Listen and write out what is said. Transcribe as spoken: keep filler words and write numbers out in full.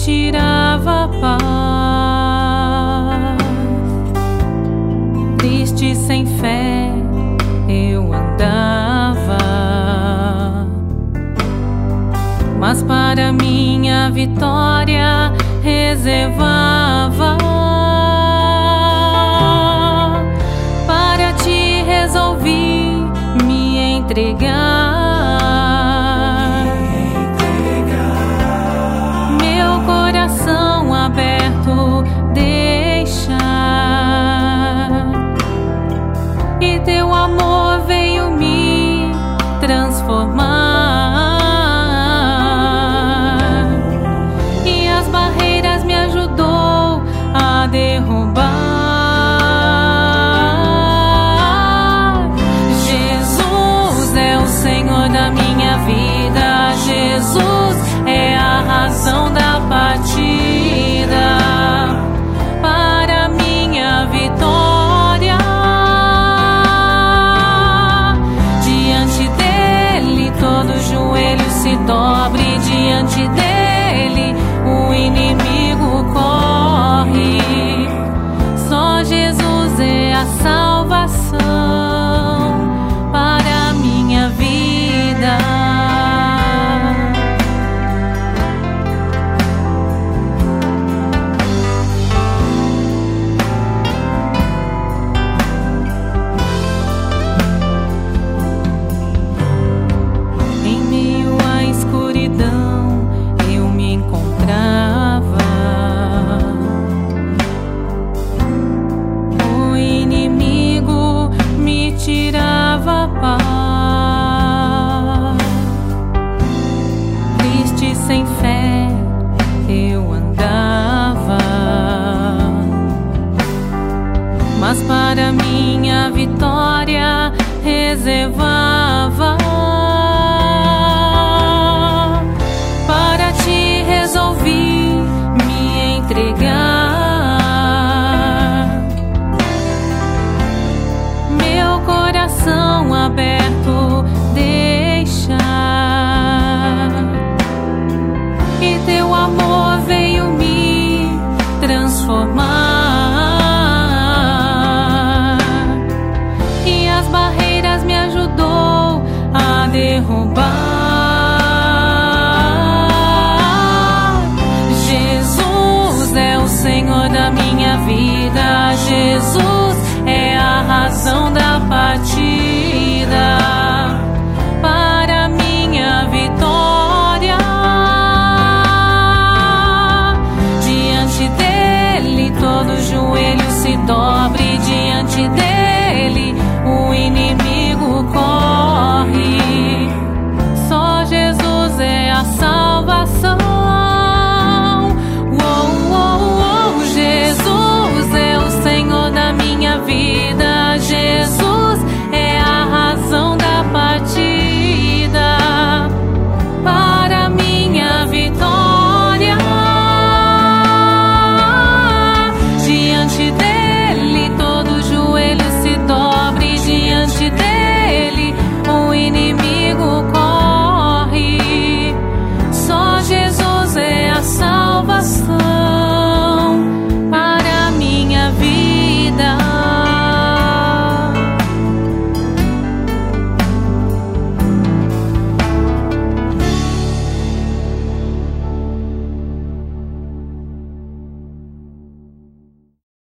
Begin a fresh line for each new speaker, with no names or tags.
tirava a paz. Triste, sem fé, eu andava, mas para minha vitória reservava. Para ti resolvi me entregar. Meu coração aberto deixar, e teu amor veio me transformar, e as barreiras me ajudou a derrubar. Jesus é o Senhor da minha vida, Jesus é a razão da partida. Para minha vitória, diante dele todo joelho se dobre, diante dele o inimigo corre. Só Jesus é a salvação para minha vida. Tirava a paz. Triste, sem fé, eu andava, mas para minha vitória reservava. Para ti resolvi me entregar. Coração aberto deixar, e teu amor veio me transformar, e as barreiras me ajudou a derrubar. Jesus é o Senhor da minha vida, Jesus é a razão da